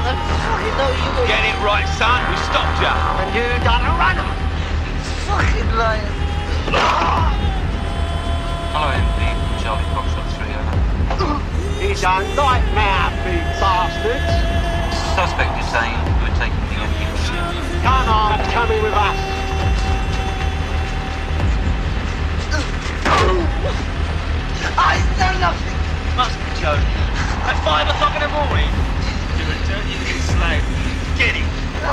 I fucking know you were... Get it right, son. We stopped you. And you done a runner. Fucking liar. Hello, MD. Charlie Foxtrot 3 over. He's a nightmare, big bastard.